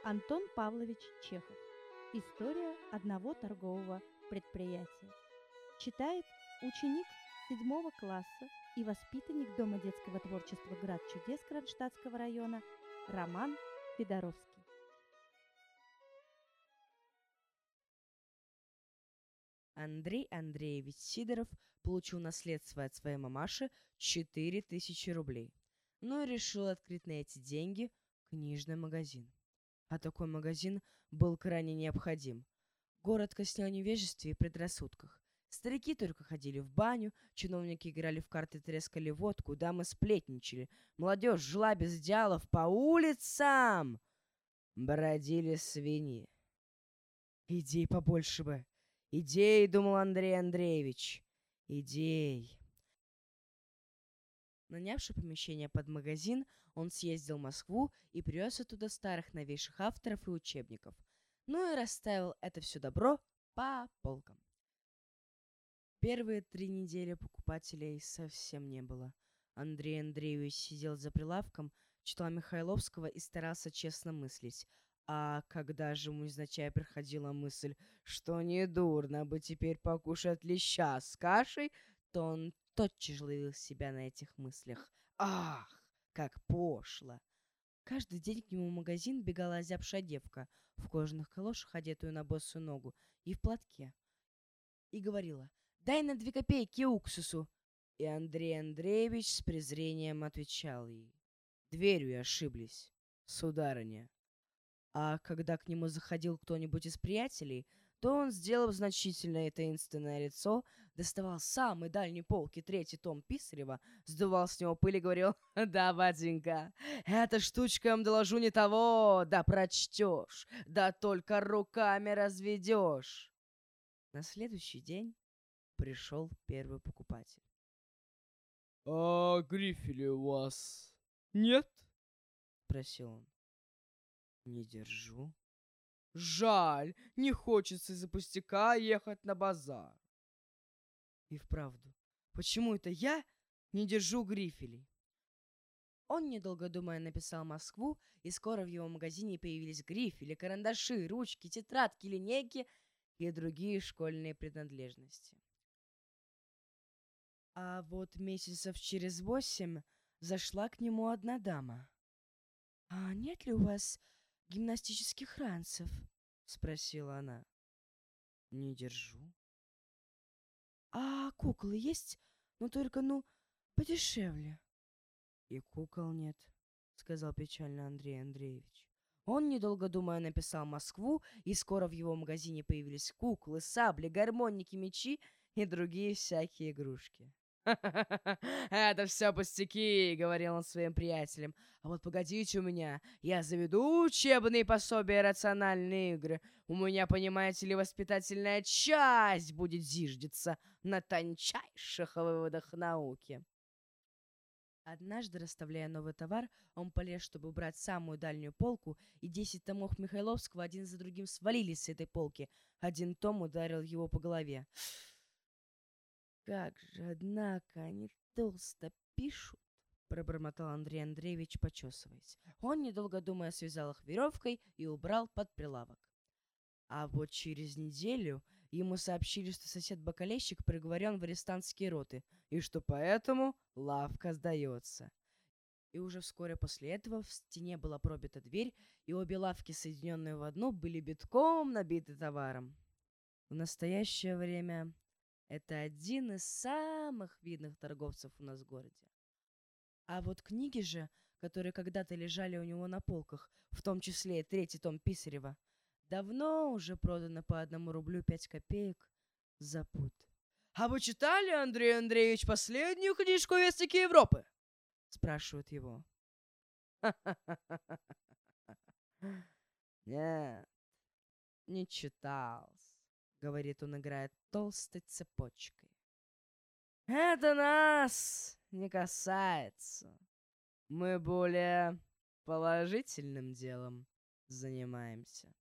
Антон Павлович Чехов. История одного торгового предприятия. Читает ученик 7 класса и воспитанник Дома детского творчества «Град чудес» Кронштадтского района Роман Федоровский. Андрей Андреевич Сидоров получил наследство от своей мамаши 4000 рублей. Ну и решил открыть на эти деньги книжный магазин. А такой магазин был крайне необходим. Город коснел невежестве и предрассудках. Старики только ходили в баню, чиновники играли в карты, трескали водку, дамы сплетничали, молодежь жила без идеалов по улицам. Бродили свиньи. Идей побольше бы. Идей, думал Андрей Андреевич. Идей. Нанявши помещение под магазин, он съездил в Москву и привез оттуда старых новейших авторов и учебников. Ну и расставил это все добро по полкам. Первые 3 недели покупателей совсем не было. Андрей Андреевич сидел за прилавком, читал Михайловского и старался честно мыслить. А когда же ему незначай приходила мысль, что недурно бы теперь покушать леща с кашей, то он тотчас же ловил себя на этих мыслях. Ах, как пошло! Каждый день к нему в магазин бегала озябшая девка в кожаных калошах, одетую на босую ногу, и в платке, и говорила: «Дай на 2 копейки уксусу». И Андрей Андреевич с презрением отвечал ей: «Дверью ошиблись, сударыня». А когда к нему заходил кто-нибудь из приятелей, то он, сделав значительное и таинственное лицо, доставал с самой дальней полки 3-й том Писарева, сдувал с него пыль и говорил: «Да, батенька, эта штучка, я вам доложу, не того, да прочтешь, да только руками разведешь». На следующий день пришел первый покупатель. «А грифели у вас нет?» — спросил он. «Не держу». «Жаль, не хочется из-за пустяка ехать на базар». И вправду, почему это я не держу грифелей? Он, недолго думая, написал Москву, и скоро в его магазине появились грифели, карандаши, ручки, тетрадки, линейки и другие школьные принадлежности. А вот месяцев через 8 зашла к нему одна дама. «А нет ли у вас гимнастических ранцев?» — спросила она. «Не держу». «А куклы есть? Ну только, подешевле». «И кукол нет», — сказал печально Андрей Андреевич. Он, недолго думая, написал Москву, и скоро в его магазине появились куклы, сабли, гармоники, мечи и другие всякие игрушки. «Это все пустяки», — говорил он своим приятелям. «А вот погодите у меня, я заведу учебные пособия рациональные игры. У меня, понимаете ли, воспитательная часть будет зиждиться на тончайших выводах науки». Однажды, расставляя новый товар, он полез, чтобы убрать самую дальнюю полку, и 10 томов Михайловского один за другим свалились с этой полки. Один том ударил его по голове. «Как же, однако, они толсто пишут», — пробормотал Андрей Андреевич, почесываясь. Он, недолго думая, связал их веревкой и убрал под прилавок. А вот через неделю ему сообщили, что сосед-бакалейщик приговорен в арестантские роты, и что поэтому лавка сдается. И уже вскоре после этого в стене была пробита дверь, и обе лавки, соединенные в одну, были битком набиты товаром. В настоящее время это один из самых видных торговцев у нас в городе. А вот книги же, которые когда-то лежали у него на полках, в том числе и 3-й том Писарева, давно уже продано по 1 рублю 5 копеек за пуд. «А вы читали, Андрей Андреевич, последнюю книжку «Вестники Европы»?» — спрашивают его. «Нет, не читал», — говорит он, играя толстой цепочкой. «Это нас не касается. Мы более положительным делом занимаемся».